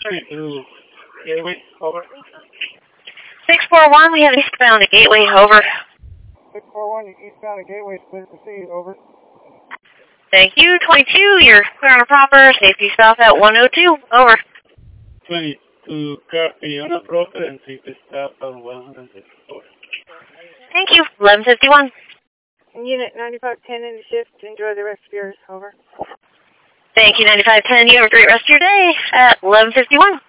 22, Gateway, over. 641, we have eastbound to Gateway, over. 641, eastbound to Gateway, clear to proceed, over. Thank you. 22, you're clear on a proper. Safety stop at 102, over. 22, copy on a proper and safety stop at 106, over. Thank you. 1151. Unit 9510 in the shift. Enjoy the rest of yours, over. Thank you, 9510. You have a great rest of your day at 1151.